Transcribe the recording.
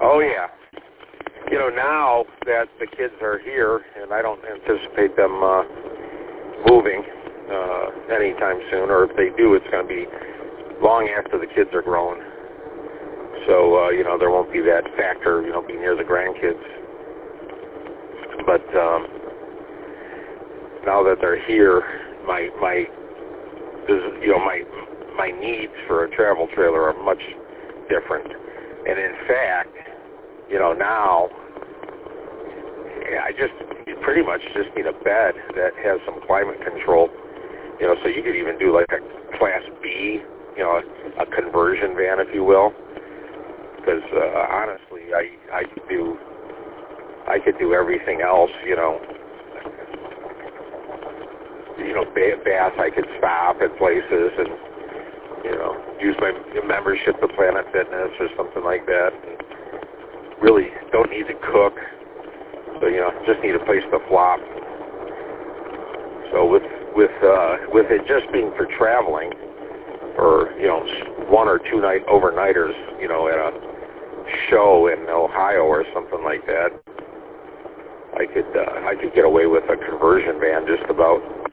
Oh, yeah. You know, now that the kids are here, and I don't anticipate them moving anytime soon, or if they do, it's going to be long after the kids are grown. So, you know, there won't be that factor, you know, being near the grandkids. But now that they're here, my needs for a travel trailer are much different. And in fact, you know, now I pretty much just need a bed that has some climate control. You know, so you could even do like a Class B, you know, a conversion van, if you will. Because honestly, I could do everything else. You know, bath. I could stop at places and, you know, use my membership to Planet Fitness or something like that. And really don't need to cook. So, you know, just need a place to flop. So with it just being for traveling, or, you know, 1 or 2 night overnighters, you know, at a show in Ohio or something like that, I could get away with a conversion van just about.